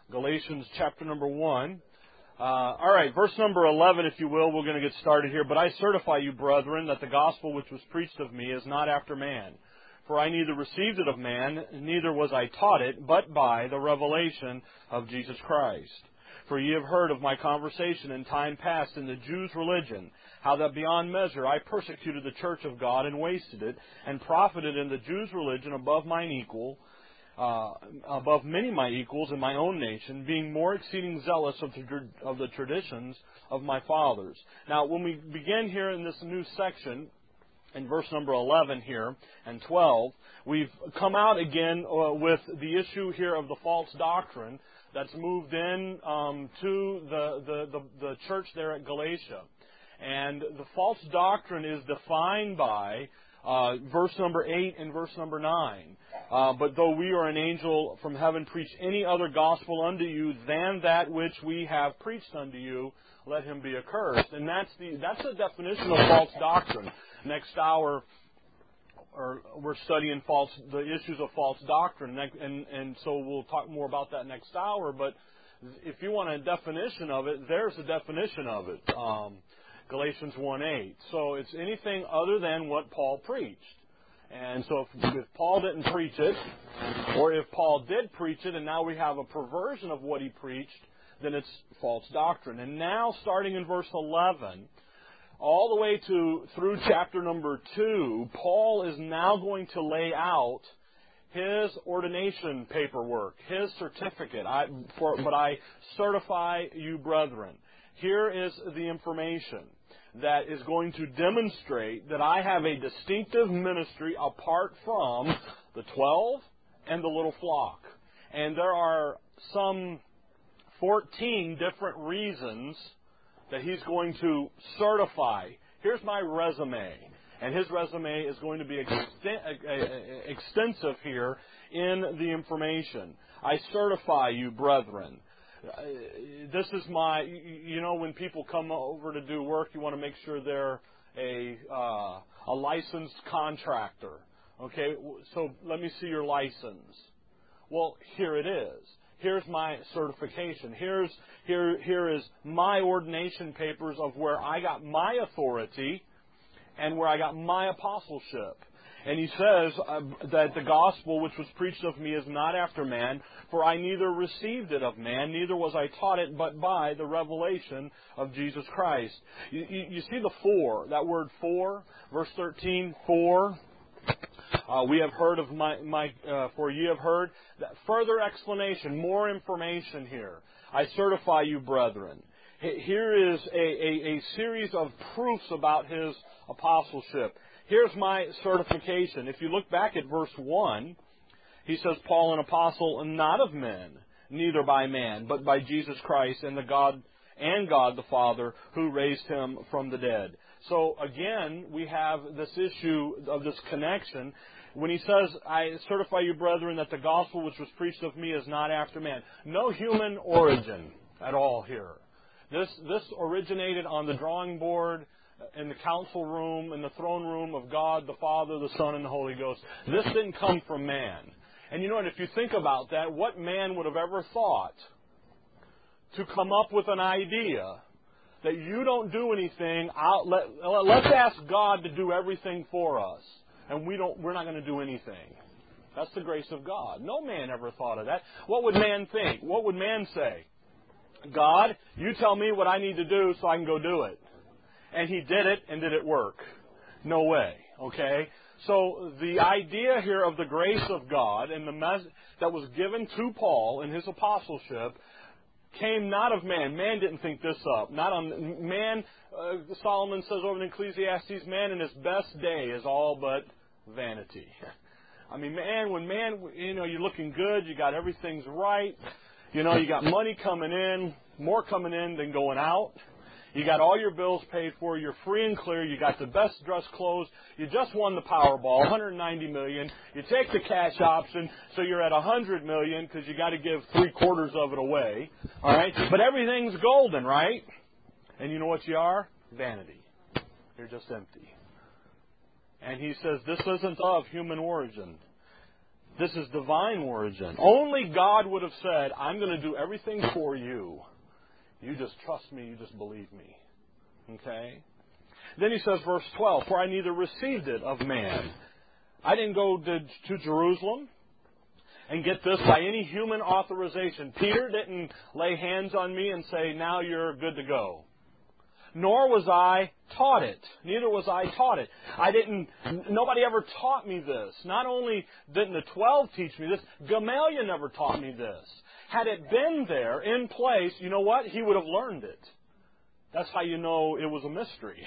Galatians chapter number 1. All right, verse number 11, if you will, we're going to get started here. But I certify you, brethren, that the gospel which was preached of me is not after man. For I neither received it of man, neither was I taught it, but by the revelation of Jesus Christ. For ye have heard of my conversation in time past in the Jews' religion, how that beyond measure I persecuted the church of God and wasted it, and profited in the Jews' religion above many my equals in my own nation, being more exceeding zealous of the traditions of my fathers. Now, when we begin here in this new section, in verse number 11 here and 12, we've come out again with the issue here of the false doctrine that's moved in to the church there at Galatia. And the false doctrine is defined by verse number 8 and verse number 9. But though we or an angel from heaven preach any other gospel unto you than that which we have preached unto you, let him be accursed. And that's the definition of false doctrine. Next hour, we're studying the issues of false doctrine, and so we'll talk more about that next hour. But if you want a definition of it, there's a definition of it. Galatians 1:8. So it's anything other than what Paul preached. And so if Paul didn't preach it, or if Paul did preach it and now we have a perversion of what he preached, then it's false doctrine. And now, starting in verse 11, all the way through chapter number 2, Paul is now going to lay out his ordination paperwork, his certificate. But I certify you, brethren. Here is the information that is going to demonstrate that I have a distinctive ministry apart from the 12 and the little flock. And there are some 14 different reasons that he's going to certify. Here's my resume. And his resume is going to be extensive here in the information. I certify you, brethren. This is when people come over to do work, you want to make sure they're a licensed contractor. Okay, so let me see your license. Well, here it is. Here's my certification. Here is my ordination papers of where I got my authority and where I got my apostleship. And he says that the gospel which was preached of me is not after man, for I neither received it of man, neither was I taught it, but by the revelation of Jesus Christ. You see the for, that word for, verse 13, for. We have heard of for ye have heard. That further explanation, more information here. I certify you, brethren. Here is a series of proofs about his apostleship. Here's my certification. If you look back at verse 1, he says, Paul, an apostle, not of men, neither by man, but by Jesus Christ and God the Father, who raised him from the dead. So again, we have this issue of this connection. When he says, I certify you, brethren, that the gospel which was preached of me is not after man. No human origin at all here. This originated on the drawing board, in the council room, in the throne room of God, the Father, the Son, and the Holy Ghost. This didn't come from man. And you know what, if you think about that, what man would have ever thought to come up with an idea that you don't do anything, let's ask God to do everything for us, and we're not going to do anything. That's the grace of God. No man ever thought of that. What would man think? What would man say? God, you tell me what I need to do so I can go do it. And he did it, and did it work? No way, okay? So the idea here of the grace of God and the message that was given to Paul in his apostleship came not of man. Man didn't think this up. Not on man. Solomon says over in Ecclesiastes, man in his best day is all but vanity. I mean, when you're looking good, you got everything's right. You got money coming in, more coming in than going out. You got all your bills paid for. You're free and clear. You got the best dressed clothes. You just won the Powerball, $190 million. You take the cash option, so you're at $100 million because you got to give 3/4 of it away. All right, but everything's golden, right? And you know what you are? Vanity. You're just empty. And he says this isn't of human origin. This is divine origin. Only God would have said, I'm going to do everything for you. You just trust me, you just believe me. Okay? Then he says, verse 12, for I neither received it of man. I didn't go to Jerusalem and get this by any human authorization. Peter didn't lay hands on me and say, now you're good to go. Nor was I taught it. Neither was I taught it. Nobody ever taught me this. Not only didn't the 12 teach me this, Gamaliel never taught me this. Had it been there in place, you know what? He would have learned it. That's how you know it was a mystery.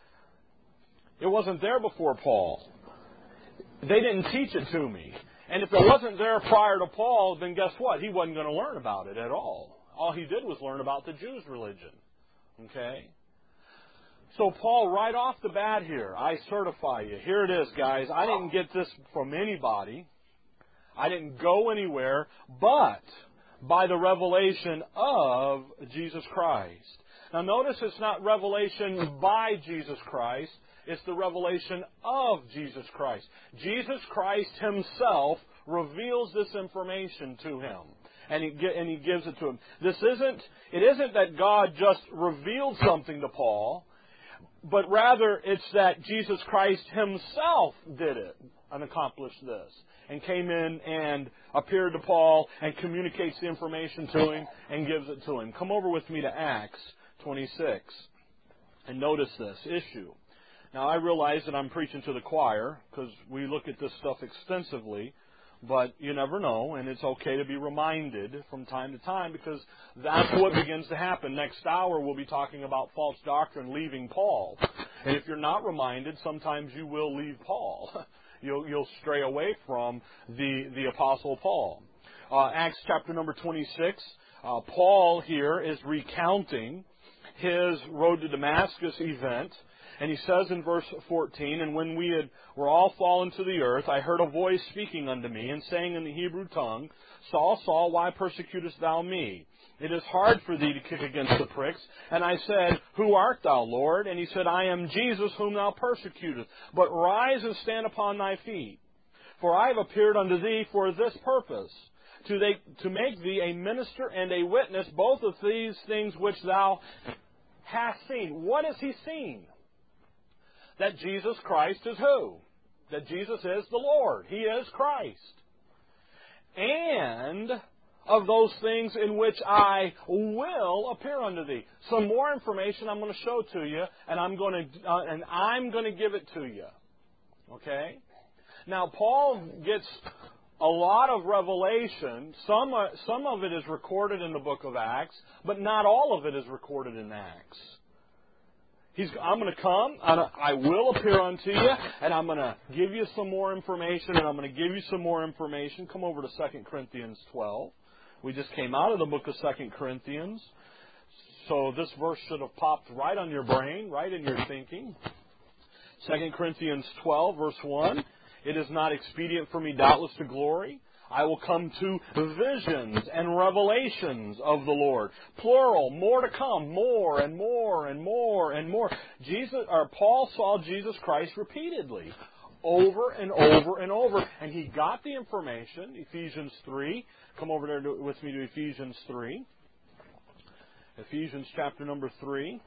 It wasn't there before Paul. They didn't teach it to me. And if it wasn't there prior to Paul, then guess what? He wasn't going to learn about it at all. All he did was learn about the Jews' religion. Okay? So Paul, right off the bat here, I certify you. Here it is, guys. I didn't get this from anybody. I didn't go anywhere, but by the revelation of Jesus Christ. Now notice it's not revelation by Jesus Christ. It's the revelation of Jesus Christ. Jesus Christ Himself reveals this information to him. And he gives it to him. It isn't that God just revealed something to Paul, but rather it's that Jesus Christ Himself did it and accomplished this. And came in and appeared to Paul and communicates the information to him and gives it to him. Come over with me to Acts 26 and notice this issue. Now, I realize that I'm preaching to the choir because we look at this stuff extensively, but you never know, and it's okay to be reminded from time to time because that's what begins to happen. Next hour, we'll be talking about false doctrine leaving Paul. And if you're not reminded, sometimes you will leave Paul. You'll stray away from the Apostle Paul. Acts chapter number 26, Paul here is recounting his road to Damascus event. And he says in verse 14, and when we were all fallen to the earth, I heard a voice speaking unto me, and saying in the Hebrew tongue, Saul, Saul, why persecutest thou me? It is hard for thee to kick against the pricks. And I said, Who art thou, Lord? And he said, I am Jesus whom thou persecutest. But rise and stand upon thy feet. For I have appeared unto thee for this purpose, to make thee a minister and a witness, both of these things which thou hast seen. What has he seen? That Jesus Christ is who? That Jesus is the Lord. He is Christ. And of those things in which I will appear unto thee. Some more information I'm going to show to you, and I'm going to give it to you. Okay? Now, Paul gets a lot of revelation. Some of it is recorded in the book of Acts, but not all of it is recorded in Acts. I'm going to come, and I will appear unto you, and I'm going to give you some more information, and I'm going to give you some more information. Come over to 2 Corinthians 12. We just came out of the book of 2 Corinthians. So this verse should have popped right on your brain, right in your thinking. 2 Corinthians 12, verse 1. It is not expedient for me doubtless to glory. I will come to visions and revelations of the Lord. Plural, more to come, more and more and more and more. Paul saw Jesus Christ repeatedly, over and over and over. And he got the information, Ephesians 3. Come over there with me to Ephesians 3. Ephesians chapter number 3.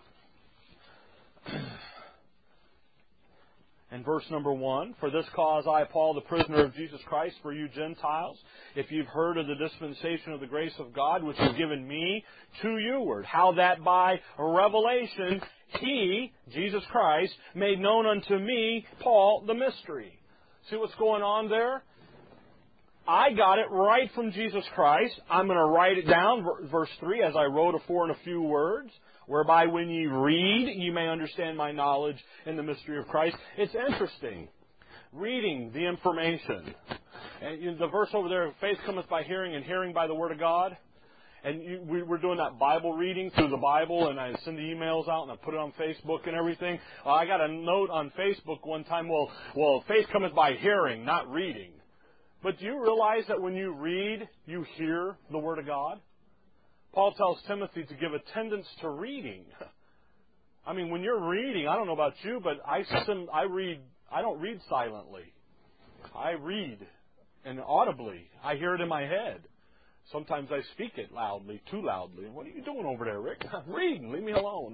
And verse number 1, For this cause I, Paul, the prisoner of Jesus Christ, for you Gentiles, if you've heard of the dispensation of the grace of God, which is given me to youward, how that by revelation He, Jesus Christ, made known unto me, Paul, the mystery. See what's going on there? I got it right from Jesus Christ. I'm going to write it down, verse 3, as I wrote afore in a few words, whereby when ye read, ye may understand my knowledge in the mystery of Christ. It's interesting. Reading the information. And the verse over there, faith cometh by hearing, and hearing by the Word of God. And we're doing that Bible reading through the Bible, and I send the emails out, and I put it on Facebook and everything. I got a note on Facebook one time, well, faith cometh by hearing, not reading. But do you realize that when you read, you hear the Word of God? Paul tells Timothy to give attendance to reading. I mean, when you're reading, I don't know about you, but I don't read silently. I read and audibly. I hear it in my head. Sometimes I speak it loudly, too loudly. What are you doing over there, Rick? I'm reading. Leave me alone.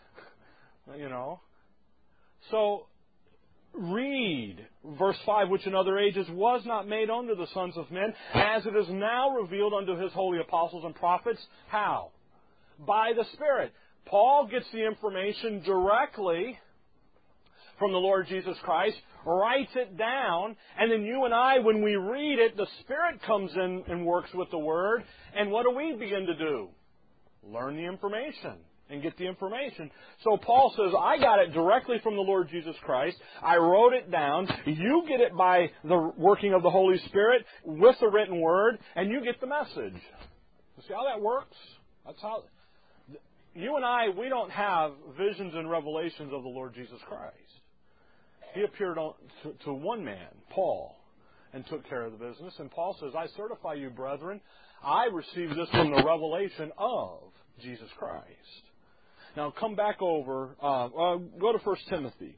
So, read. Verse 5, which in other ages was not made unto the sons of men, as it is now revealed unto his holy apostles and prophets. How? By the Spirit. Paul gets the information directly from the Lord Jesus Christ, writes it down, and then you and I, when we read it, the Spirit comes in and works with the Word, and what do we begin to do? Learn the information and get the information. So Paul says, I got it directly from the Lord Jesus Christ. I wrote it down. You get it by the working of the Holy Spirit with the written Word, and you get the message. You see how that works? That's how... You and I, we don't have visions and revelations of the Lord Jesus Christ. He appeared to one man, Paul, and took care of the business. And Paul says, I certify you, brethren, I received this from the revelation of Jesus Christ. Now, come back over, go to 1 Timothy.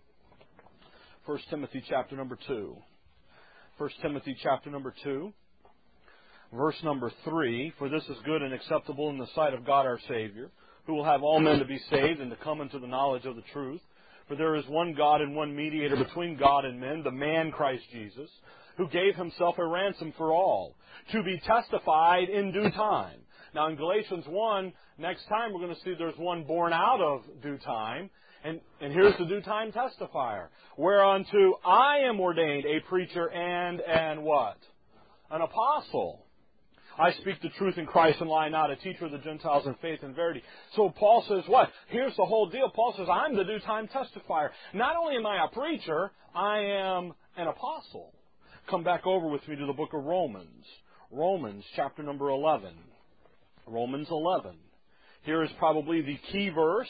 1 Timothy chapter number 2. 1 Timothy chapter number 2, verse number 3. For this is good and acceptable in the sight of God our Savior, who will have all men to be saved and to come into the knowledge of the truth. For there is one God and one mediator between God and men, the man Christ Jesus, who gave himself a ransom for all, to be testified in due time. Now in Galatians 1, next time we're going to see there's one born out of due time. And here's the due time testifier. Whereunto I am ordained a preacher and what? An apostle. I speak the truth in Christ and lie not, a teacher of the Gentiles in faith and verity. So Paul says what? Here's the whole deal. Paul says, I'm the due time testifier. Not only am I a preacher, I am an apostle. Come back over with me to the book of Romans. Romans chapter number 11. Romans 11. Here is probably the key verse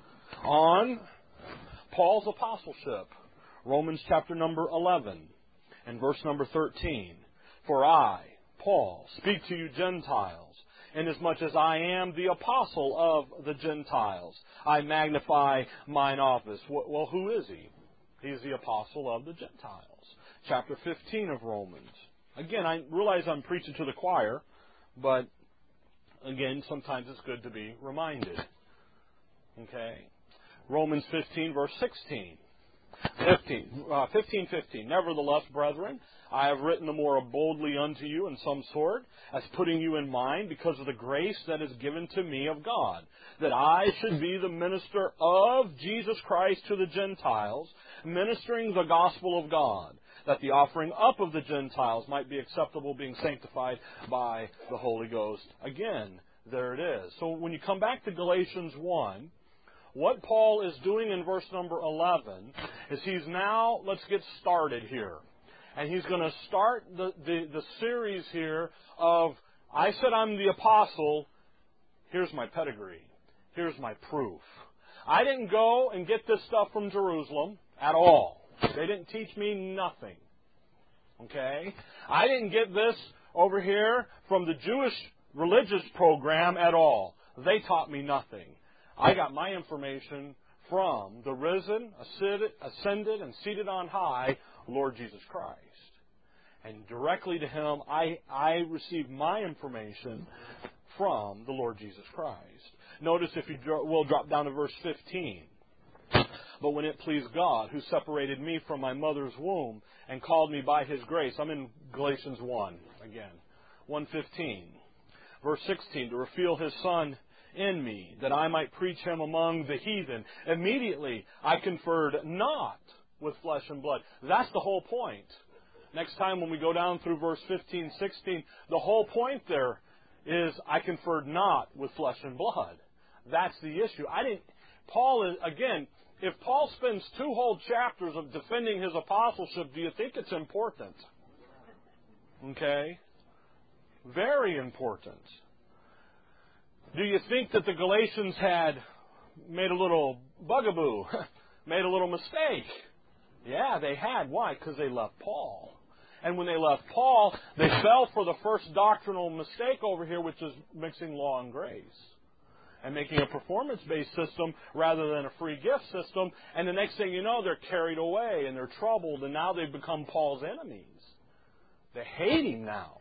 on Paul's apostleship. Romans chapter number 11 and verse number 13. For I, Paul, speak to you Gentiles, inasmuch as I am the apostle of the Gentiles. I magnify mine office. Well, who is he? He's the apostle of the Gentiles. Chapter 15 of Romans. Again, I realize I'm preaching to the choir, but again, sometimes it's good to be reminded. Okay? Romans 15, verse 16. 15. Nevertheless, brethren, I have written the more boldly unto you in some sort, as putting you in mind, because of the grace that is given to me of God, that I should be the minister of Jesus Christ to the Gentiles, ministering the gospel of God, that the offering up of the Gentiles might be acceptable, being sanctified by the Holy Ghost. Again, there it is. So when you come back to Galatians 1, what Paul is doing in verse number 11 is he's now, let's get started here. And he's going to start the series here of, I said I'm the apostle, here's my pedigree, here's my proof. I didn't go and get this stuff from Jerusalem at all. They didn't teach me nothing. Okay? I didn't get this over here from the Jewish religious program at all. They taught me nothing. I got my information from the risen, ascended, and seated on high Lord Jesus Christ. And directly to Him, I received my information from the Lord Jesus Christ. Notice if you will drop down to verse 15. But when it pleased God, who separated me from my mother's womb and called me by His grace. I'm in Galatians 1 again. 1:15. Verse 16. To reveal His Son in me, that I might preach Him among the heathen. Immediately I conferred not with flesh and blood. That's the whole point. Next time when we go down through verse 15, 16, the whole point there is I conferred not with flesh and blood. That's the issue. Paul is, again, if Paul spends 2 whole chapters of defending his apostleship, do you think it's important? Okay? Very important. Do you think that the Galatians had made a little bugaboo, made a little mistake? Yeah, they had. Why? Because they left Paul. And when they left Paul, they fell for the first doctrinal mistake over here, which is mixing law and grace. And making a performance-based system rather than a free gift system. And the next thing you know, they're carried away and they're troubled, and now they've become Paul's enemies. They hate Him now.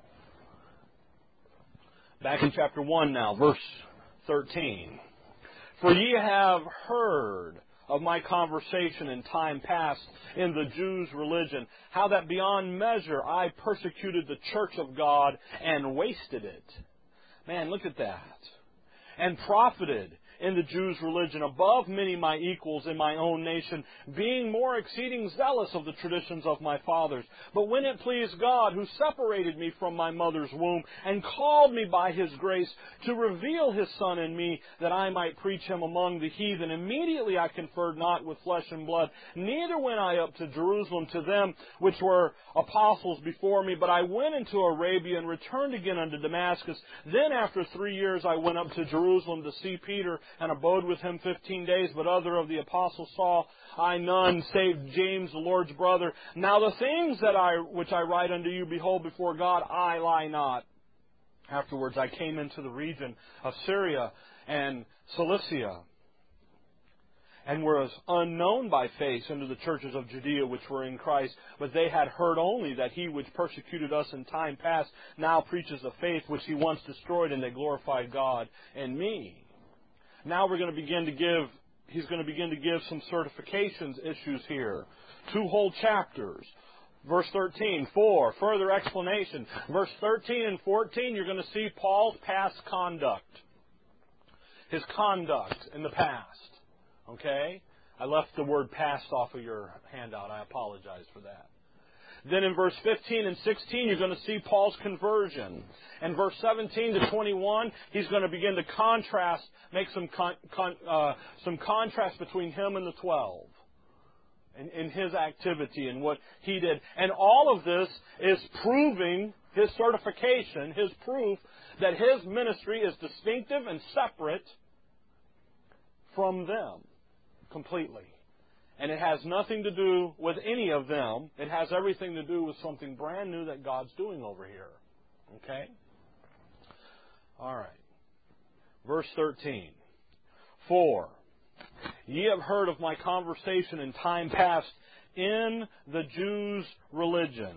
Back in chapter 1 now, verse 13. For ye have heard of my conversation in time past in the Jews' religion, how that beyond measure I persecuted the church of God and wasted it. Man, look at that. And profited in the Jews' religion above many my equals in my own nation, being more exceeding zealous of the traditions of my fathers. But when it pleased God, who separated me from my mother's womb, and called me by His grace to reveal His Son in me, that I might preach Him among the heathen, immediately I conferred not with flesh and blood, neither went I up to Jerusalem to them which were apostles before me, but I went into Arabia and returned again unto Damascus. Then after 3 years I went up to Jerusalem to see Peter, and abode with him 15 days, but other of the apostles saw I none, save James the Lord's brother. Now the things which I write unto you, behold, before God I lie not. Afterwards I came into the region of Syria and Cilicia, and was unknown by face unto the churches of Judea which were in Christ, but they had heard only that he which persecuted us in time past now preaches a faith which he once destroyed, and they glorified God in me. Now he's going to begin to give some certifications issues here. 2 whole chapters. Verse 13, 4, further explanation. Verse 13 and 14, you're going to see Paul's past conduct. His conduct in the past. Okay? I left the word past off of your handout. I apologize for that. Then in verse 15 and 16, you're going to see Paul's conversion. And verse 17 to 21, he's going to begin to contrast, make some contrast between him and the 12 in his activity and what he did. And all of this is proving his certification, his proof that his ministry is distinctive and separate from them completely. And it has nothing to do with any of them. It has everything to do with something brand new that God's doing over here. Okay? All right. Verse 13. 4. Ye have heard of my conversation in time past in the Jews' religion.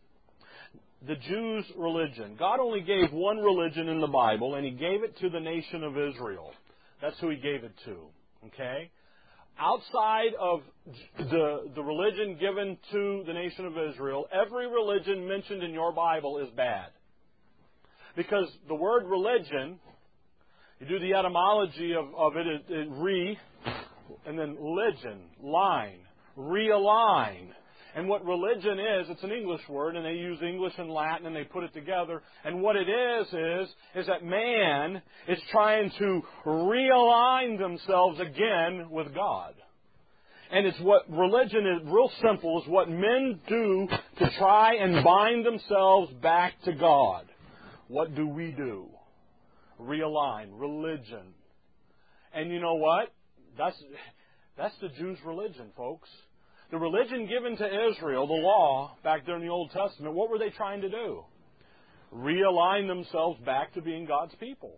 The Jews' religion. God only gave one religion in the Bible, and He gave it to the nation of Israel. That's who He gave it to. Okay? Outside of the religion given to the nation of Israel, every religion mentioned in your Bible is bad. Because the word religion, you do the etymology of it, re, and then legion, line, realign. And what religion is, it's an English word, and they use English and Latin, and they put it together. And what it is that man is trying to realign themselves again with God. And it's what religion is, real simple, is what men do to try and bind themselves back to God. What do we do? Realign, religion. And you know what? That's the Jews' religion, folks. The religion given to Israel, the law, back there in the Old Testament, what were they trying to do? Realign themselves back to being God's people.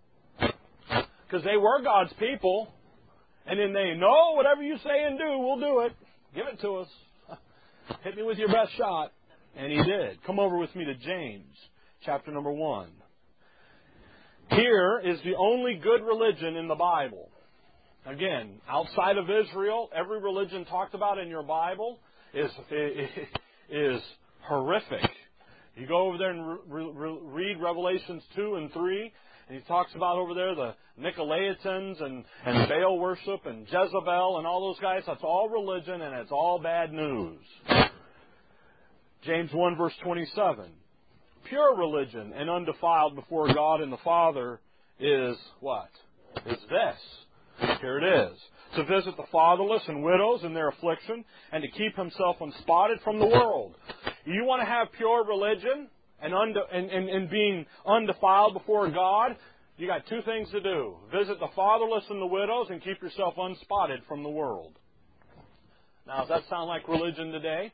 Because they were God's people, and then they, no, whatever you say and do, we'll do it. Give it to us. Hit me with your best shot. And He did. Come over with me to James, chapter number 1. Here is the only good religion in the Bible. Again, outside of Israel, every religion talked about in your Bible is horrific. You go over there and read Revelations 2 and 3, and he talks about over there the Nicolaitans and Baal worship and Jezebel and all those guys. That's all religion, and it's all bad news. James 1 verse 27. Pure religion and undefiled before God and the Father is what? Is this. Here it is. To visit the fatherless and widows in their affliction, and to keep himself unspotted from the world. You want to have pure religion and being undefiled before God? You got 2 things to do. Visit the fatherless and the widows, and keep yourself unspotted from the world. Now, does that sound like religion today?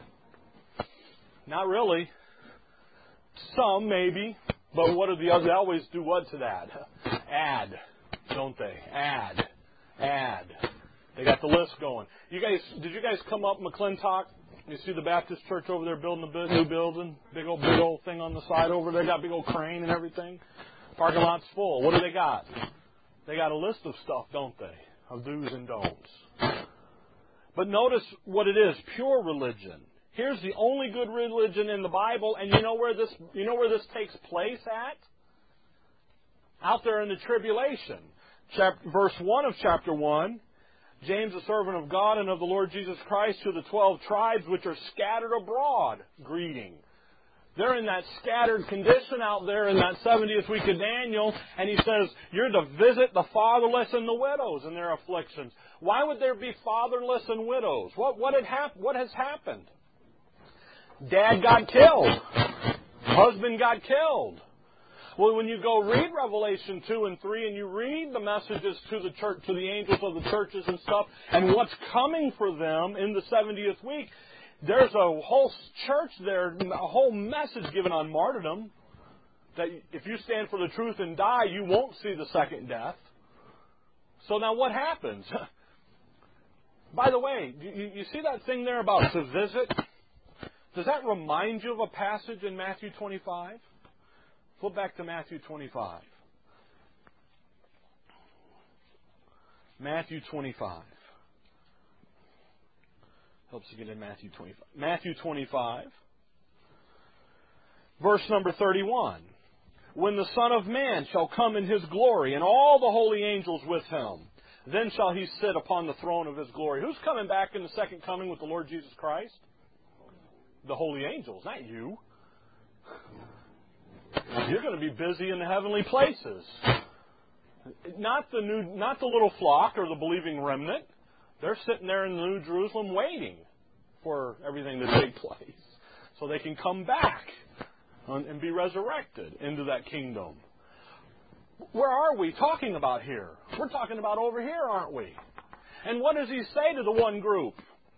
Not really. Some, maybe. But what do the others? They always do what to that? Add. Don't they? Add. They got the list going. Did you guys come up McClintock? You see the Baptist church over there building a new building? Big old thing on the side over there. They got a big old crane and everything. Parking lot's full. What do they got? They got a list of stuff, don't they? Of do's and don'ts. But notice what it is, pure religion. Here's the only good religion in the Bible, and you know where this takes place at? Out there in the tribulation. Verse 1 of chapter 1, James, a servant of God and of the Lord Jesus Christ, to the 12 tribes which are scattered abroad, greeting. They're in that scattered condition out there in that 70th week of Daniel, and he says, you're to visit the fatherless and the widows in their afflictions. Why would there be fatherless and widows? What has happened? Dad got killed. Husband got killed. Well, when you go read Revelation 2 and 3 and you read the messages to the church, to the angels of the churches and stuff, and what's coming for them in the 70th week, there's a whole church there, a whole message given on martyrdom, that if you stand for the truth and die, you won't see the second death. So now what happens? By the way, you see that thing there about to visit? Does that remind you of a passage in Matthew 25? Flip back to Matthew 25. Matthew 25. Helps you get in Matthew 25. Matthew 25, verse number 31. When the Son of Man shall come in His glory, and all the holy angels with Him, then shall He sit upon the throne of His glory. Who's coming back in the second coming with the Lord Jesus Christ? The holy angels, not you. You're going to be busy in the heavenly places. Not the little flock or the believing remnant. They're sitting there in the New Jerusalem waiting for everything to take place so they can come back and be resurrected into that kingdom. Where are we talking about here? We're talking about over here, aren't we? And what does He say to the one group?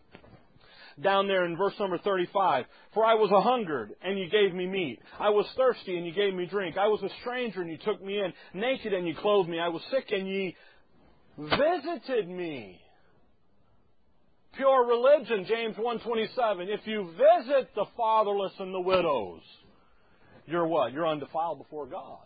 Down there in verse number 35, for I was a-hungered, and you gave me meat. I was thirsty, and you gave me drink. I was a stranger, and you took me in. Naked, and you clothed me. I was sick, and ye visited me. Pure religion, James 1:27. If you visit the fatherless and the widows, you're what? You're undefiled before God.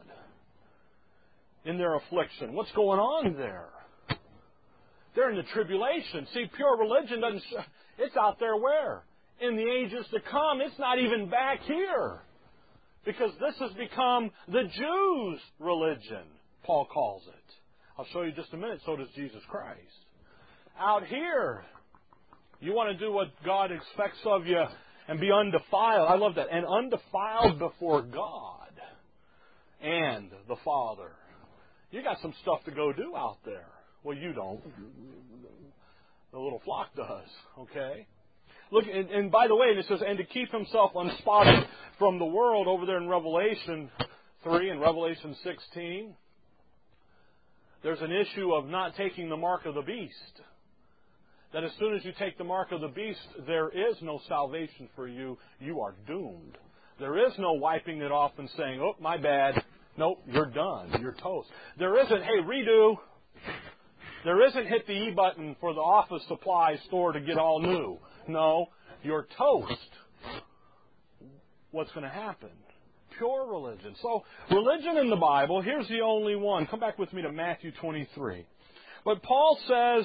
In their affliction. What's going on there? They're in the tribulation. See, pure religion doesn't... It's out there where? In the ages to come. It's not even back here. Because this has become the Jews' religion, Paul calls it. I'll show you just a minute. So does Jesus Christ. Out here, you want to do what God expects of you and be undefiled. I love that. And undefiled before God and the Father. You got some stuff to go do out there. Well, you don't. The little flock does, okay? Look, and by the way, it says, and to keep himself unspotted from the world over there in Revelation 3 and Revelation 16, there's an issue of not taking the mark of the beast. That as soon as you take the mark of the beast, there is no salvation for you. You are doomed. There is no wiping it off and saying, oh, my bad. Nope, you're done. You're toast. There isn't, hey, redo. There isn't hit the E button for the office supply store to get all new. No, you're toast. What's going to happen? Pure religion. So, religion in the Bible, here's the only one. Come back with me to Matthew 23. But Paul says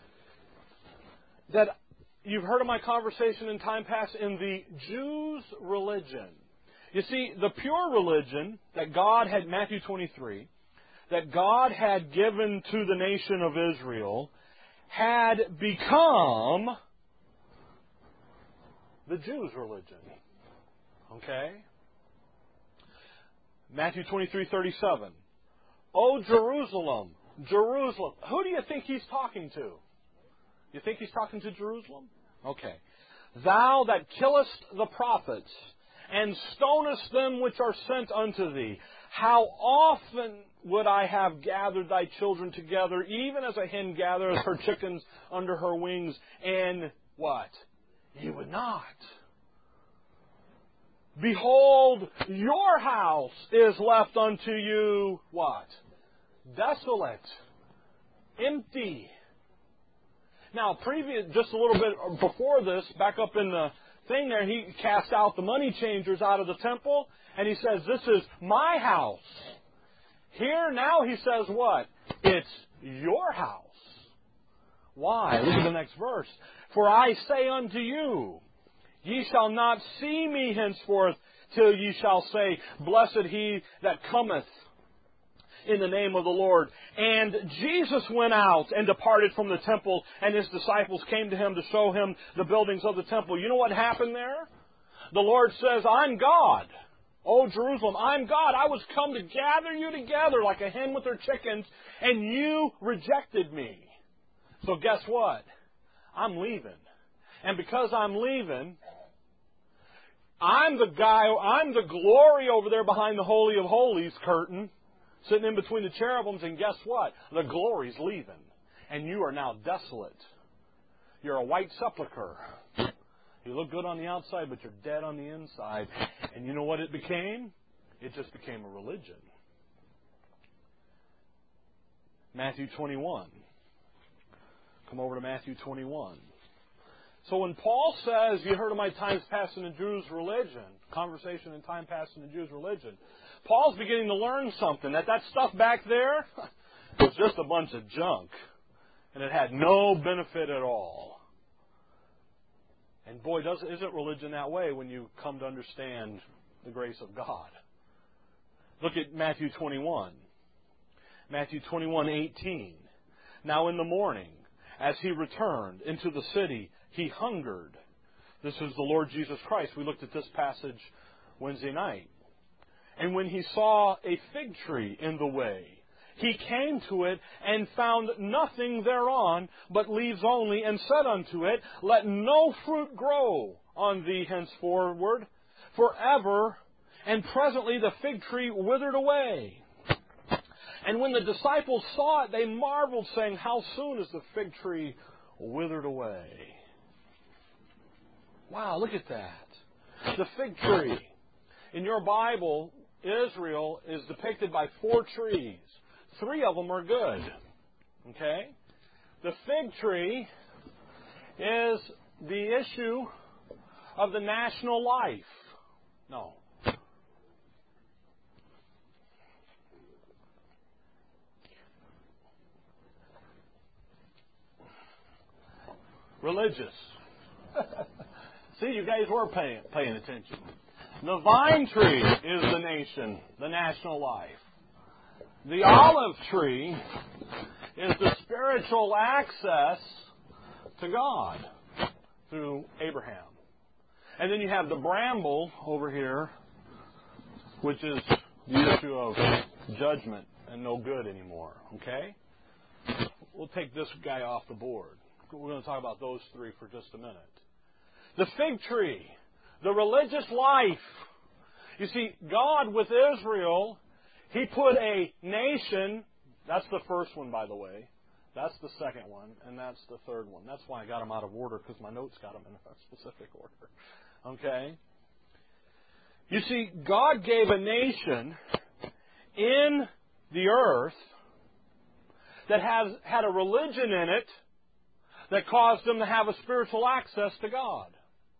that you've heard of my conversation in time past in the Jews' religion. You see, the pure religion that God had, Matthew 23, that God had given to the nation of Israel had become the Jews' religion. Okay? Matthew 23:37. O Jerusalem, Jerusalem. Who do you think He's talking to? You think He's talking to Jerusalem? Okay. Thou that killest the prophets and stonest them which are sent unto thee, how often would I have gathered thy children together, even as a hen gathereth her chickens under her wings, and what? Ye would not. Behold, your house is left unto you, what? Desolate, empty. Now, just a little bit before this, back up in the thing there, he cast out the money changers out of the temple, and he says, this is my house. Here now he says what? It's your house. Why? Look at the next verse. For I say unto you, ye shall not see me henceforth till ye shall say, blessed he that cometh in the name of the Lord. And Jesus went out and departed from the temple, and his disciples came to him to show him the buildings of the temple. You know what happened there? The Lord says, I'm God. O Jerusalem, I'm God. I was come to gather you together like a hen with her chickens, and you rejected me. So guess what? I'm leaving. And because I'm leaving, I'm the glory over there behind the Holy of Holies curtain, sitting in between the cherubims, and guess what? The glory's leaving. And you are now desolate. You're a white sepulcher. You look good on the outside, but you're dead on the inside. And you know what it became? It just became a religion. Matthew 21. Come over to Matthew 21. So when Paul says, you heard of my times past in the Jews' religion, conversation in time past in the Jews' religion, Paul's beginning to learn something, that stuff back there was just a bunch of junk. And it had no benefit at all. And boy, isn't religion that way when you come to understand the grace of God. Look at Matthew 21. Matthew 21:18. Now in the morning, as he returned into the city, he hungered. This is the Lord Jesus Christ. We looked at this passage Wednesday night. And when he saw a fig tree in the way, he came to it and found nothing thereon, but leaves only, and said unto it, let no fruit grow on thee henceforward forever. And presently the fig tree withered away. And when the disciples saw it, they marveled, saying, how soon is the fig tree withered away? Wow, look at that. The fig tree. In your Bible, Israel is depicted by 4 trees. 3 of them are good. Okay? The fig tree is the issue of the national life. No. Religious. See, you guys were paying attention. The vine tree is the nation, the national life. The olive tree is the spiritual access to God through Abraham. And then you have the bramble over here, which is the issue of judgment and no good anymore. Okay? We'll take this guy off the board. We're going to talk about those 3 for just a minute. The fig tree, the religious life. You see, God with Israel, He put a nation. That's the first one, by the way. That's the second one, and that's the third one. That's why I got them out of order, because my notes got them in a specific order. Okay? You see, God gave a nation in the earth that had a religion in it that caused them to have a spiritual access to God.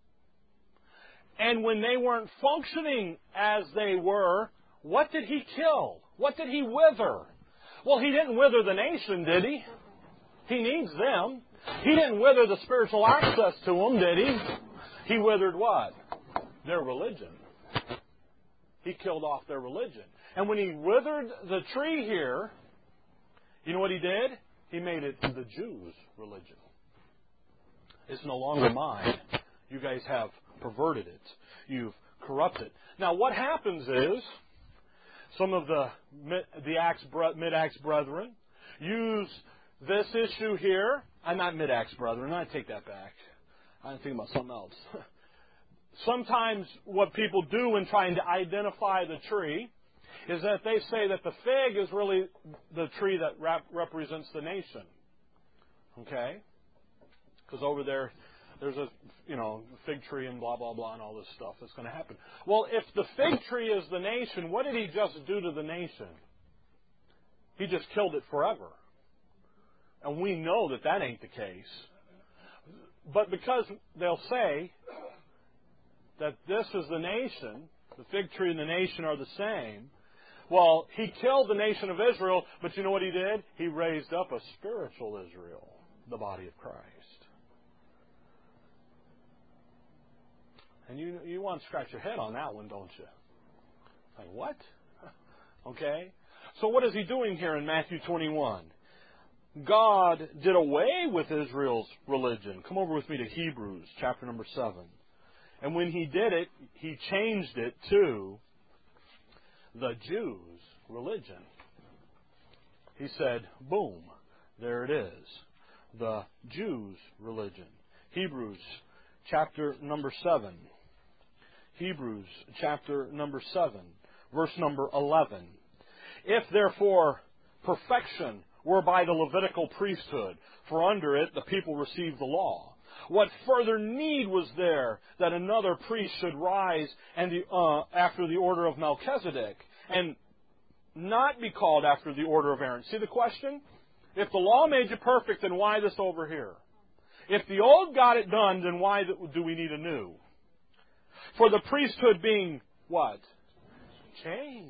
And when they weren't functioning as they were, what did He kill? What did He wither? Well, He didn't wither the nation, did He? He needs them. He didn't wither the spiritual access to them, did He? He withered what? Their religion. He killed off their religion. And when He withered the tree here, you know what He did? He made it the Jews' religion. It's no longer mine. You guys have perverted it. You've corrupted. Now, what happens is some of the mid-Acts brethren use this issue here. I'm not mid-Acts brethren. I take that back. I'm thinking about something else. Sometimes what people do in trying to identify the tree is that they say that the fig is really the tree that represents the nation. Okay? Because over there, there's a fig tree and blah, blah, blah, and all this stuff that's going to happen. Well, if the fig tree is the nation, what did He just do to the nation? He just killed it forever. And we know that that ain't the case. But because they'll say that this is the nation, the fig tree and the nation are the same, well, He killed the nation of Israel, but you know what He did? He raised up a spiritual Israel, the body of Christ. And you want to scratch your head on that one, don't you? Like, what? Okay. So what is He doing here in Matthew 21? God did away with Israel's religion. Come over with me to Hebrews chapter number 7. And when He did it, He changed it to the Jews' religion. He said, boom, there it is. The Jews' religion. Hebrews chapter number 7. Hebrews chapter number 7, verse number 11. If therefore perfection were by the Levitical priesthood, for under it the people received the law, what further need was there that another priest should rise and after the order of Melchizedek, and not be called after the order of Aaron? See the question? If the law made you perfect, then why this over here? If the old got it done, then why do we need a new? For the priesthood being what? Changed.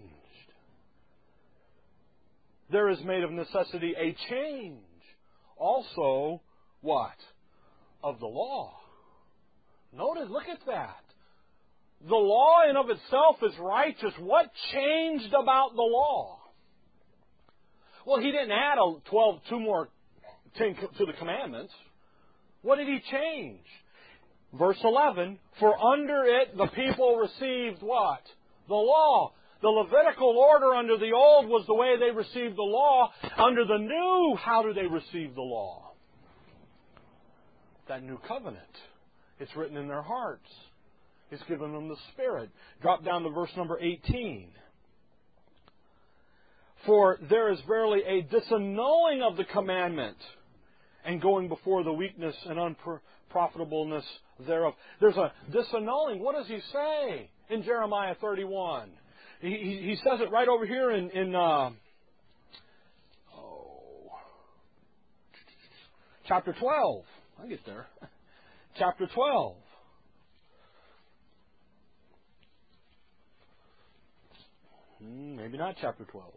There is made of necessity a change. Also, what? Of the law. Notice, look at that. The law in of itself is righteous. What changed about the law? Well, He didn't add two more 10 to the commandments. What did He change? Verse 11, for under it the people received what? The law. The Levitical order under the old was the way they received the law. Under the new, how do they receive the law? That new covenant. It's written in their hearts. It's given them the Spirit. Drop down to verse number 18. For there is verily a disannulling of the commandment, and going before the weakness and unprofitableness thereof. There's a disannulling. What does He say in Jeremiah 31? He says it right over here in chapter 12. I'll get there. Chapter 12. Maybe not chapter 12.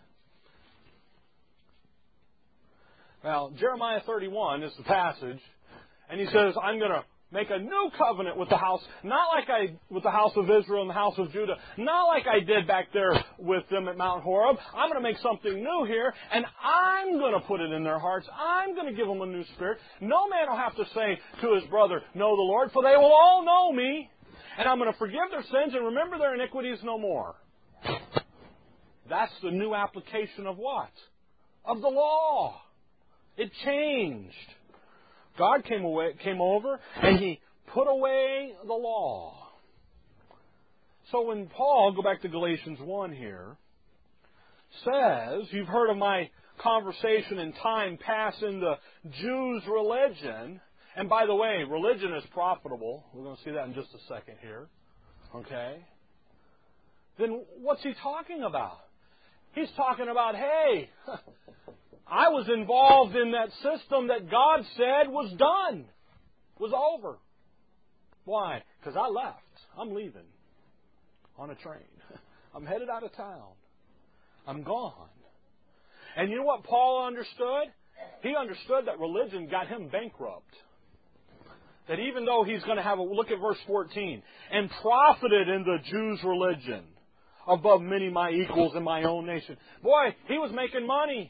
Well, Jeremiah 31 is the passage, and he says, I'm going to make a new covenant with the house, with the house of Israel and the house of Judah, not like I did back there with them at Mount Horeb. I'm going to make something new here, and I'm going to put it in their hearts. I'm going to give them a new spirit. No man will have to say to his brother, know the Lord, for they will all know me, and I'm going to forgive their sins and remember their iniquities no more. That's the new application of what? Of the law. It changed. God came over, and He put away the law. So when Paul, go back to Galatians 1 here, says, you've heard of my conversation in time past in the Jews' religion, and by the way, religion is profitable. We're going to see that in just a second here. Okay? Then what's he talking about? He's talking about, hey, I was involved in that system that God said was done, was over. Why? Because I left. I'm leaving on a train. I'm headed out of town. I'm gone. And you know what Paul understood? He understood that religion got him bankrupt. That even though he's going to have look at verse 14, and profited in the Jews' religion above many my equals in my own nation. Boy, he was making money.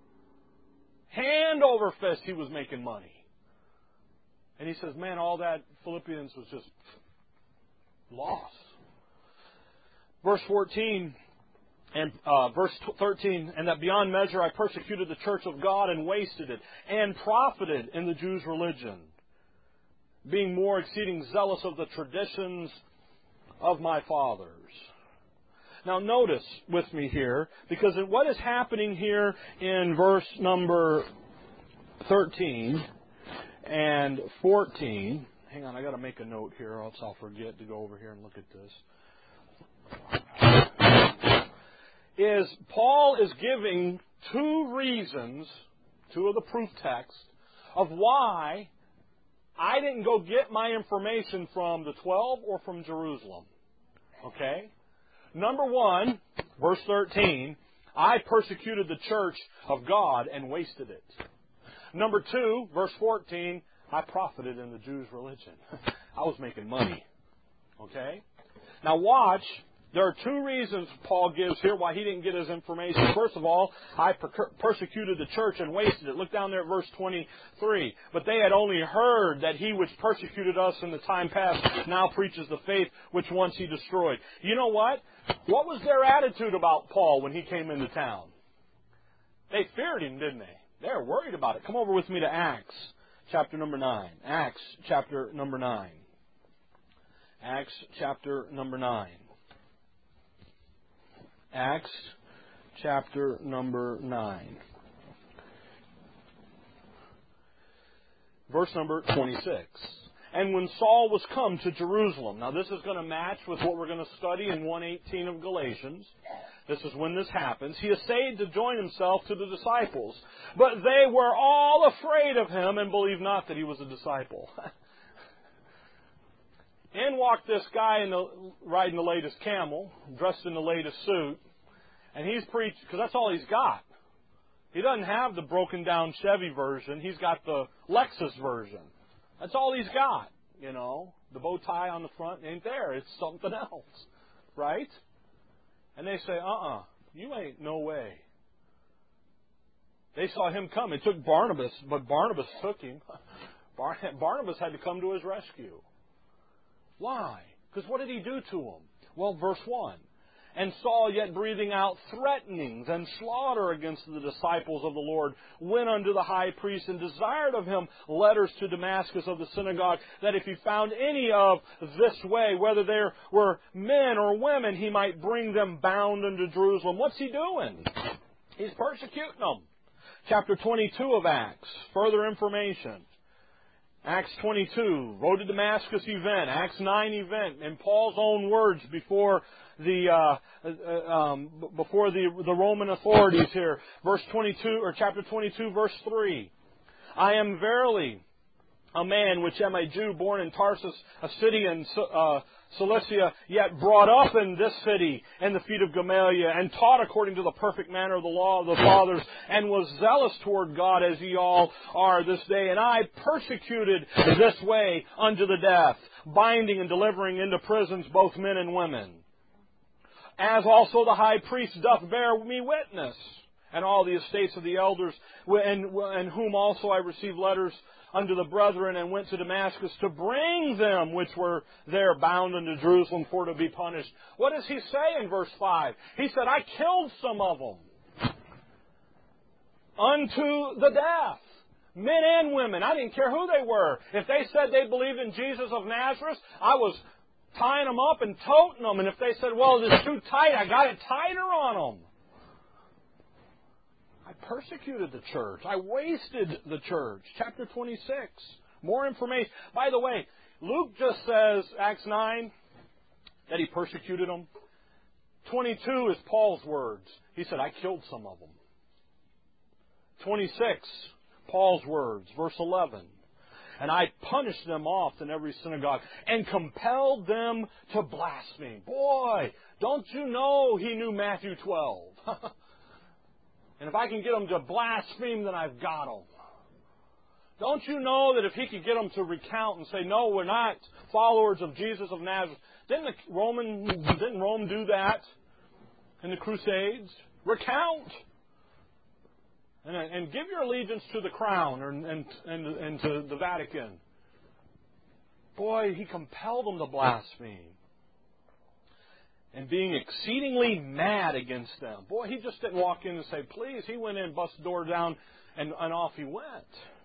Hand over fist, he was making money. And he says, man, all that Philippians was just loss. Verse 14 and verse 13, and that beyond measure I persecuted the church of God and wasted it, and profited in the Jews' religion, being more exceeding zealous of the traditions of my fathers. Now notice with me here, because what is happening here in verse number 13 and 14, hang on, I got to make a note here, or else I'll forget to go over here and look at this. Is Paul is giving two reasons, two of the proof texts, of why I didn't go get my information from the 12 or from Jerusalem. Okay? Number 1, verse 13, I persecuted the church of God and wasted it. Number 2, verse 14, I profited in the Jews' religion. I was making money. Okay? Now watch. There are 2 reasons Paul gives here why he didn't get his information. First of all, I persecuted the church and wasted it. Look down there at verse 23. But they had only heard that he which persecuted us in the time past now preaches the faith which once he destroyed. You know what? What was their attitude about Paul when he came into town? They feared him, didn't they? They were worried about it. Come over with me to Acts chapter number 9. Acts chapter number 9. Acts chapter number 9. Acts chapter number 9. Verse number 26. And when Saul was come to Jerusalem. Now this is going to match with what we're going to study in 1:18 of Galatians. This is when this happens. He essayed to join himself to the disciples. But they were all afraid of him and believed not that he was a disciple. In walked this guy riding the latest camel, dressed in the latest suit, and he's preached, because that's all he's got. He doesn't have the broken down Chevy version. He's got the Lexus version. That's all he's got, you know. The bow tie on the front ain't there. It's something else, right? And they say, you ain't no way. They saw him come. It took Barnabas, but Barnabas took him. Barnabas had to come to his rescue. Why? Because what did he do to him? Well, verse 1. And Saul, yet breathing out threatenings and slaughter against the disciples of the Lord, went unto the high priest and desired of him letters to Damascus of the synagogue, that if he found any of this way, whether there were men or women, he might bring them bound unto Jerusalem. What's he doing? He's persecuting them. Chapter 22 of Acts, further information. Acts 22, road to Damascus event. Acts 9 event. In Paul's own words before the Roman authorities here. Verse 22, or chapter 22, verse 3. I am verily a man which am a Jew born in Tarsus, a city in Cilicia, yet brought up in this city in the feet of Gamaliel, and taught according to the perfect manner of the law of the fathers, and was zealous toward God as ye all are this day. And I persecuted this way unto the death, binding and delivering into prisons both men and women. As also the high priest doth bear me witness, and all the estates of the elders, and whom also I received letters unto the brethren, and went to Damascus to bring them which were there bound unto Jerusalem for to be punished. What does he say in verse 5? He said, I killed some of them unto the death. Men and women. I didn't care who they were. If they said they believed in Jesus of Nazareth, I was tying them up and toting them. And if they said, well, it's too tight, I got it tighter on them. I persecuted the church. I wasted the church. Chapter 26. More information. By the way, Luke just says, Acts 9, that he persecuted them. 22 is Paul's words. He said, I killed some of them. 26, Paul's words. Verse 11. And I punished them oft in every synagogue and compelled them to blaspheme. Boy, don't you know he knew Matthew 12. And if I can get them to blaspheme, then I've got them. Don't you know that if he could get them to recount and say, no, we're not followers of Jesus of Nazareth. Didn't Rome do that in the Crusades? Recount. And give your allegiance to the crown and to the Vatican. Boy, he compelled them to blaspheme. And being exceedingly mad against them. Boy, he just didn't walk in and say, please. He went in, bust the door down, and off he went.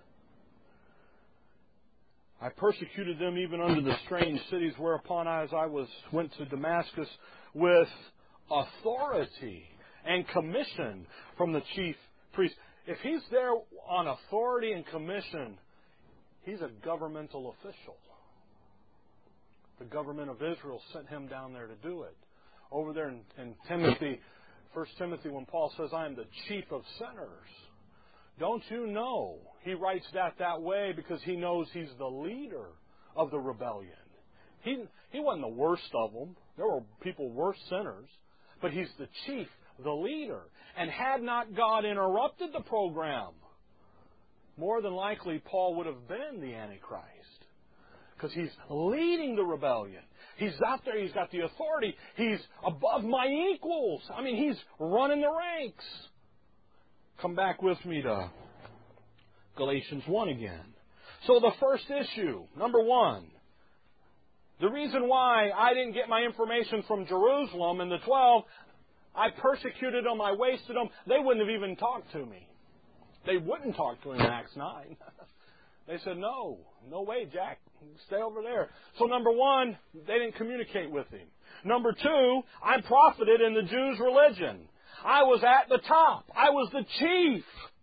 I persecuted them even unto the strange cities, whereupon as I went to Damascus with authority and commission from the chief priest. If he's there on authority and commission, he's a governmental official. The government of Israel sent him down there to do it. Over there in Timothy, 1 Timothy, when Paul says, I am the chief of sinners. Don't you know he writes that way because he knows he's the leader of the rebellion. He wasn't the worst of them. There were people worse sinners. But he's the chief, the leader. And had not God interrupted the program, more than likely Paul would have been the Antichrist. Because he's leading the rebellion. He's out there. He's got the authority. He's above my equals. I mean, he's running the ranks. Come back with me to Galatians 1 again. So the first issue, number 1, the reason why I didn't get my information from Jerusalem and the 12, I persecuted them, I wasted them. They wouldn't have even talked to me. They wouldn't talk to him in Acts 9. They said, no way, Jack. Stay over there. So number 1, they didn't communicate with him. Number 2, I profited in the Jews' religion. I was at the top. I was the chief.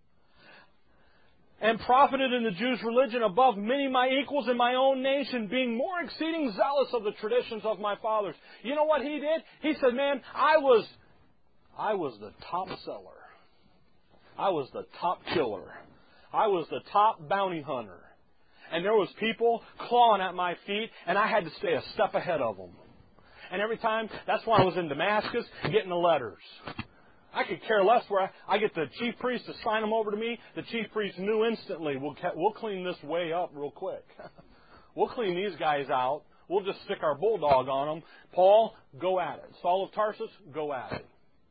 And profited in the Jews' religion above many of my equals in my own nation, being more exceeding zealous of the traditions of my fathers. You know what he did? He said, man, I was the top seller. I was the top killer. I was the top bounty hunter. And there was people clawing at my feet, and I had to stay a step ahead of them. And every time, that's why I was in Damascus getting the letters. I could care less where I get the chief priest to sign them over to me. The chief priest knew instantly, we'll clean this way up real quick. We'll clean these guys out. We'll just stick our bulldog on them. Paul, go at it. Saul of Tarsus, go at it.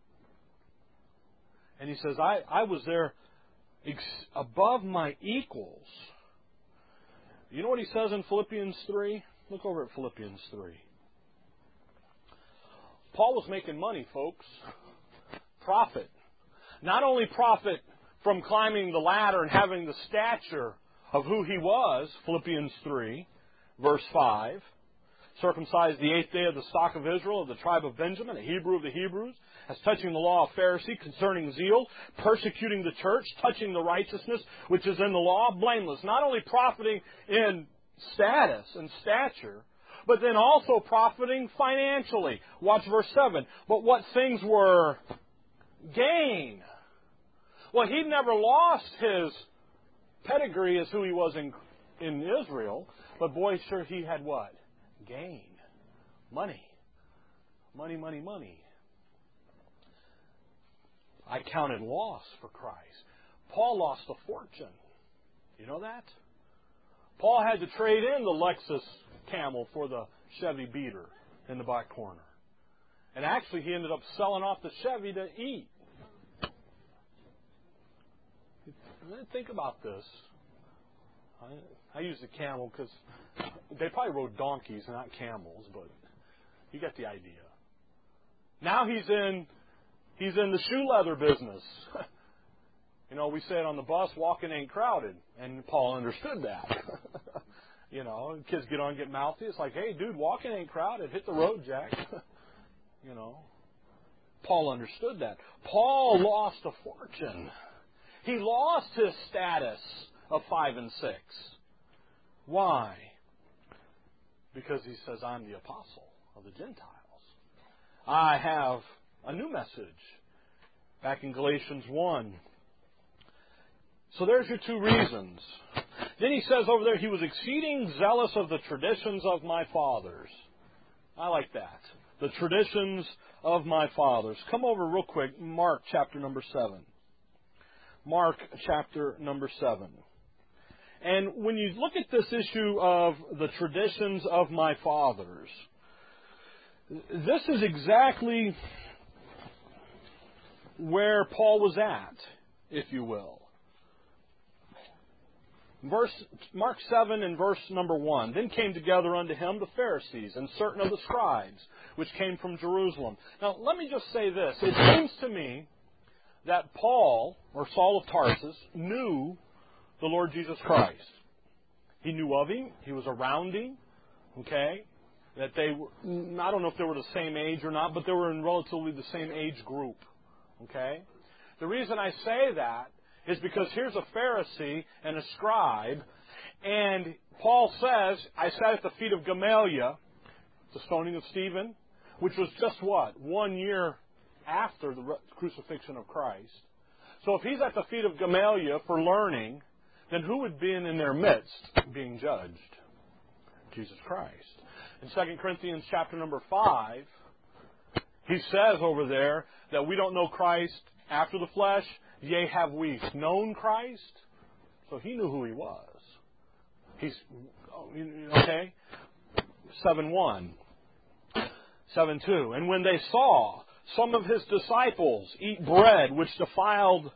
And he says, I was there above my equals. You know what he says in Philippians 3? Look over at Philippians 3. Paul was making money, folks. Profit. Not only profit from climbing the ladder and having the stature of who he was, Philippians 3, verse 5. Circumcised the 8th day of the stock of Israel, of the tribe of Benjamin, a Hebrew of the Hebrews, as touching the law of Pharisee, concerning zeal, persecuting the church, touching the righteousness which is in the law, blameless. Not only profiting in status and stature, but then also profiting financially. Watch verse 7. But what things were gain? Well, he never lost his pedigree as who he was in Israel, but boy, sure he had what? Gain. Money. Money, money, money. I counted loss for Christ. Paul lost a fortune. You know that? Paul had to trade in the Lexus Camel for the Chevy Beater in the back corner. And actually, he ended up selling off the Chevy to eat. Think about this. I use the camel because they probably rode donkeys, not camels, but you get the idea. Now he's in the shoe leather business. You know, we say it on the bus, walking ain't crowded, and Paul understood that. You know, kids get on, get mouthy. It's like, hey, dude, walking ain't crowded. Hit the road, Jack. You know, Paul understood that. Paul lost a fortune. He lost his status of 5 and 6. Why? Because he says, I'm the apostle of the Gentiles. I have a new message. Back in Galatians 1. So there's your 2 reasons. Then he says over there, he was exceeding zealous of the traditions of my fathers. I like that. The traditions of my fathers. Come over real quick. Mark chapter number 7. Mark chapter number 7. And when you look at this issue of the traditions of my fathers, this is exactly where Paul was at, if you will. Mark 7 and verse number 1. Then came together unto him the Pharisees and certain of the scribes, which came from Jerusalem. Now, let me just say this. It seems to me that Paul, or Saul of Tarsus, knew the Lord Jesus Christ. He knew of him. He was around him. Okay? That they were, I don't know if they were the same age or not, but they were in relatively the same age group. Okay? The reason I say that is because here's a Pharisee and a scribe, and Paul says, I sat at the feet of Gamaliel, the stoning of Stephen, which was just what? 1 year after the crucifixion of Christ. So if he's at the feet of Gamaliel for learning, then who would be in their midst being judged? Jesus Christ. In 2 Corinthians chapter number 5, he says over there that we don't know Christ after the flesh, yea, have we known Christ? So he knew who he was. He's, okay? 7:1. 7:2. And when they saw some of his disciples eat bread which defiled,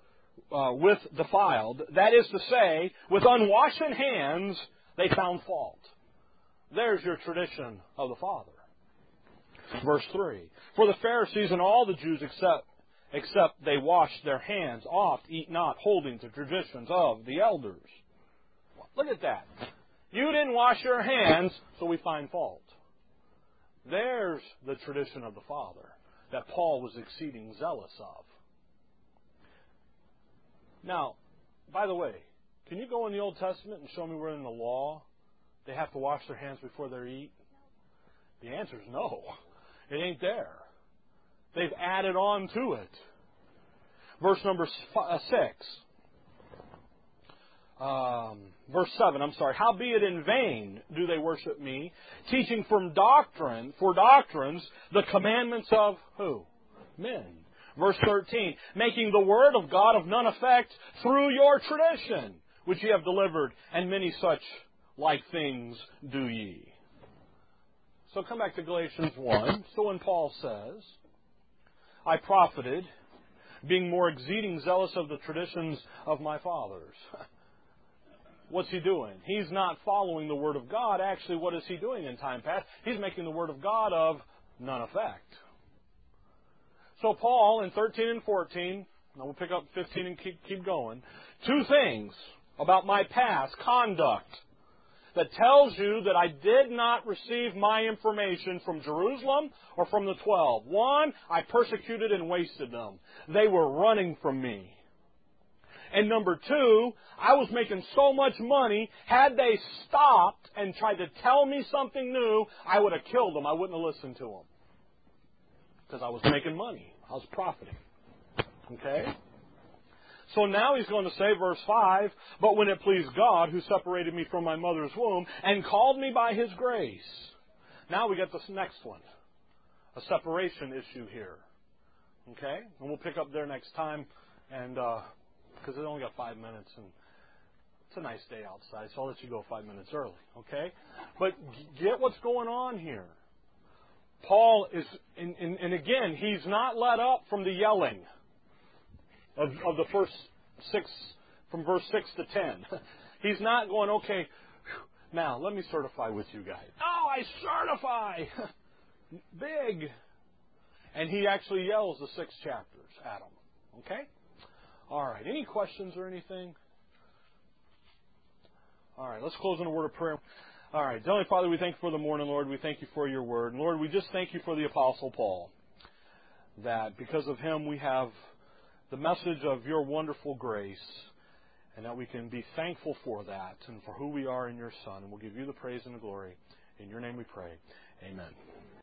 that is to say, with unwashed hands, they found fault. There's your tradition of the Father. Verse 3. For the Pharisees and all the Jews except they wash their hands oft, eat not, holding to traditions of the elders. Look at that. You didn't wash your hands, so we find fault. There's the tradition of the Father that Paul was exceeding zealous of. Now, by the way, can you go in the Old Testament and show me where in the law they have to wash their hands before they eat? The answer is no. It ain't there. They've added on to it. Verse number 6. Verse 7, Howbeit in vain do they worship me, teaching for doctrines the commandments of who? Men. Verse 13, making the word of God of none effect through your tradition, which ye have delivered, and many such like things do ye. So come back to Galatians 1. So when Paul says, I profited, being more exceeding zealous of the traditions of my fathers. What's he doing? He's not following the Word of God. Actually, what is he doing in time past? He's making the Word of God of none effect. So Paul, in 13 and 14, and we'll pick up 15 and keep going, 2 things about my past conduct that tells you that I did not receive my information from Jerusalem or from the 12. 1, I persecuted and wasted them. They were running from me. And number 2, I was making so much money, had they stopped and tried to tell me something new, I would have killed them. I wouldn't have listened to them. Because I was making money. I was profiting. Okay? So now he's going to say, verse 5, but when it pleased God, who separated me from my mother's womb, and called me by His grace. Now we get this next one. A separation issue here. Okay? And we'll pick up there next time. And, because it only got 5 minutes, and it's a nice day outside, so I'll let you go 5 minutes early. Okay? But get what's going on here. Paul is, and again, he's not let up from the yelling of the first 6, from verse 6 to 10. He's not going, okay, now let me certify with you guys. Oh, I certify! Big! And he actually yells the 6 chapters at them. Okay? All right. Any questions or anything? All right. Let's close in a word of prayer. All right. Heavenly Father, we thank you for the morning, Lord. We thank you for your word. And Lord, we just thank you for the Apostle Paul. That because of him we have the message of your wonderful grace. And that we can be thankful for that and for who we are in your Son. And we'll give you the praise and the glory. In your name we pray. Amen.